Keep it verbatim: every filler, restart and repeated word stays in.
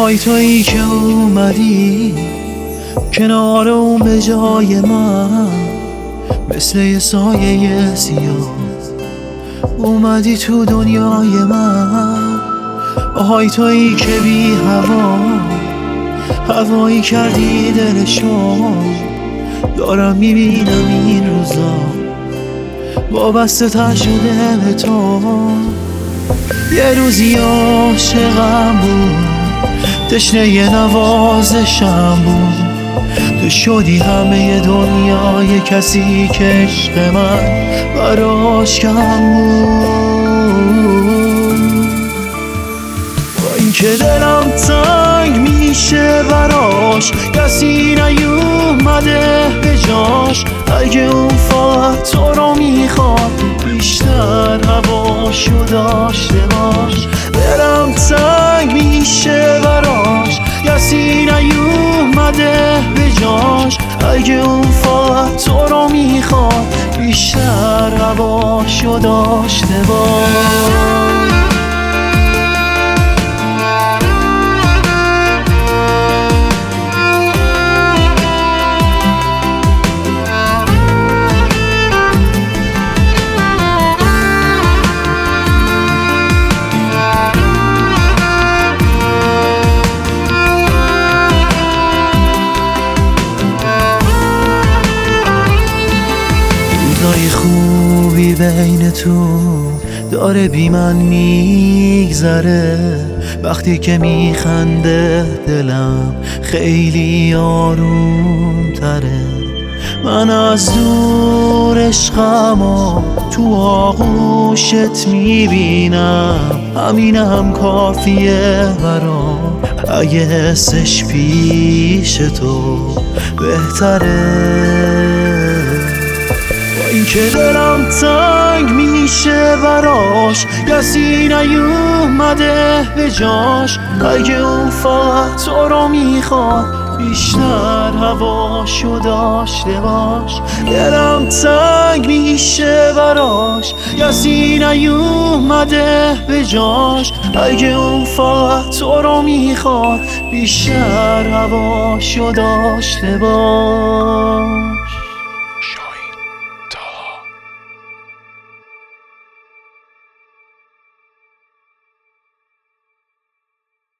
آهای تویی که اومدی کنار اون به جای من، مثل یه سایه سیاه اومدی تو دنیای من. آهای تویی که بی هوا هوایی کردی دلشو، دارم میبینم این روزا وابسته تر شده به تو. یه روزی عاشقم بود، تشنه یه نوازشم بود، تو شدی همه دنیای کسی که عشق من براش کم بود. با این که دلم تنگ میشه براش، کسی نیومده به جاش. اگه اون فقط تو رو میخواد، بیشتر هواشو داشته باش. دلم تنگ میشه براش، کسی نیومده به جاش. اگه اون فقط تو رو میخواد، بیشتر هواشو داشته باش. روزای خوبی بین تو داره بی من میگذره، وقتی که میخنده دلم خیلی آروم تره. من از دور عشقمو تو آغوشت میبینم، همینم کافیه برام. اگه حسش پیش تو بهتره. این که دلم تنگ میشه براش، کسی نیومده به جاش. اگه اون فقط تو رو میخواد، بیشتر هواشو داشته باش. دلم تنگ میشه براش، کسی نیومده به جاش. اگه اون فقط تو رو میخواد، بیشتر هواشو داشته باش.